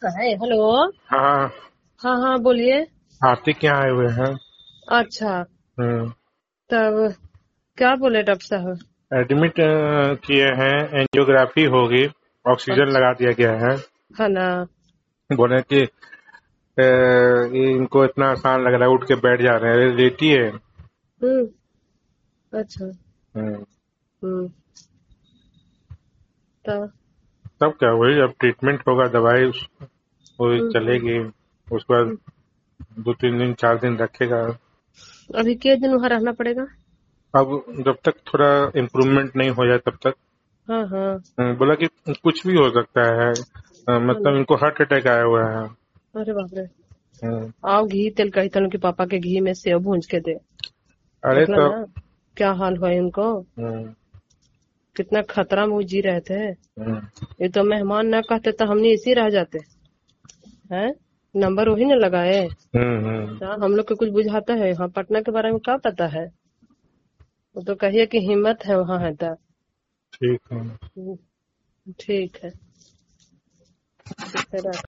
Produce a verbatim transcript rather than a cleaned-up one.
का है। हेलो। हाँ। हाँ हाँ बोलिए। आतिक यहाँ आए हुए हैं। अच्छा, हम्म। तब क्या बोले डॉक्टर साहब? एडमिट अ, किए हैं, एंजियोग्राफी होगी, ऑक्सीजन अच्छा, लगा दिया गया है। है ना। बोले कि अ, ये इनको इतना आसान लग रहा है, उठ के बैठ जा रहे हैं, लेटी है। हम्म। अच्छा। हम्म। हम्म। तब। तब क्या, वही अब ट्रीटमेंट होगा, दवाई उस- वही हम्म हम्म, चलेगी। उसके बाद हम्म। दो तीन दिन चार दिन रखेगा। अभी कितने दिन वहाँ रहना पड़ेगा? अब जब तक थोड़ा इम्प्रूवमेंट नहीं हो जाए तब तक। हाँ हाँ। हम्म, बोला कि कुछ भी हो सकता है। अ, है ना। मतलब इनको हार्ट अटैक आया हुआ है। अरे बाप रे। हम्म। आओ घी तेल कही तनु के पापा के घी में सेव भूंज के दे। अरे देखला तो ना क्या हाल हुआ है इनको। हम्म, कितना खतरा में वो जी रहे थे। हम्म, ये तो मेहमान न कहते तो हमने इसी रह जाते हैं। नंबर वही न लगाए। हम्म, हम्म, हाँ, हम लोग को कुछ बुझाता है यहाँ पटना के बारे में क्या पता है। वो तो कहिए कि हिम्मत है वहाँ है तो। ठीक है। ठीक है। ठीक है, रख।